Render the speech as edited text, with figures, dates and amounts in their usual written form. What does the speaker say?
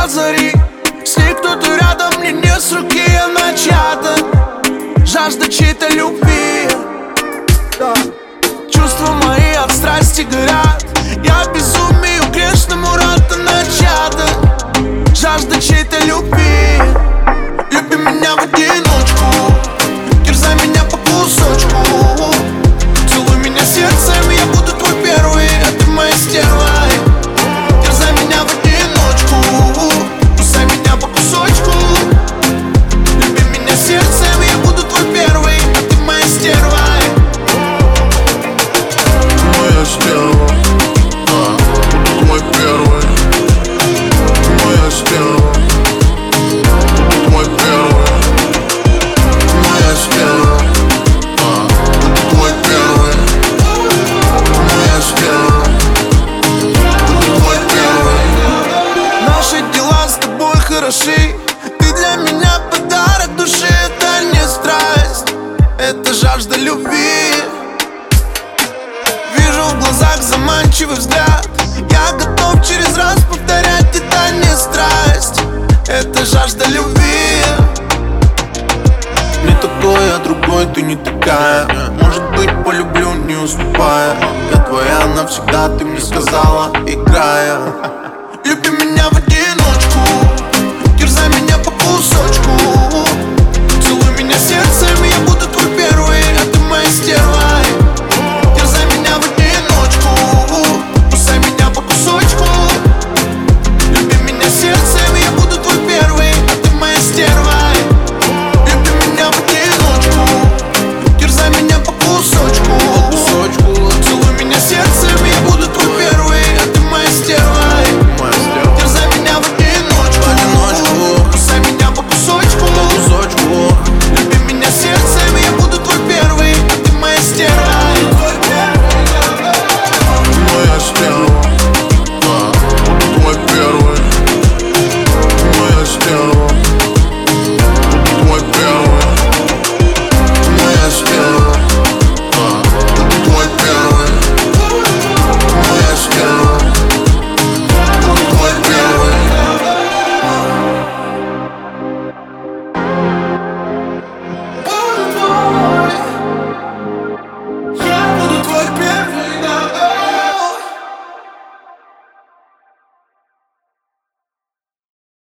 до зари. Если кто-то рядом, мне не с руки, она чья-то. Жажда чьей-то любви, да. Чувства мои от страсти горят. Я безумию грешному рад, она чья-то. Жажда чьей-то любви. Люби меня в одиночку, терзай меня по кусочку. Целуй меня сердцем, я буду твой первый, а ты моя стерва. Терзай меня в одиночку, кусай меня по кусочку. Люби меня сердцем, я буду твой первый, а ты моя стерва. Моя стерва, буду твой первый. Моя стерва, буду твой первый. Моя стерва, буду твой первый. Моя стерва, буду твой первый. Наши дела с тобой хороши. Ты для меня подарок души. Это не страсть, это жажда любви. Вижу в глазах заманчивый взгляд. Я готов через раз повторять. Это не страсть, это жажда любви. Не такой, а другой, ты не такая. Может быть, полюблю, не уступая. Я твоя навсегда, ты мне сказала, играя.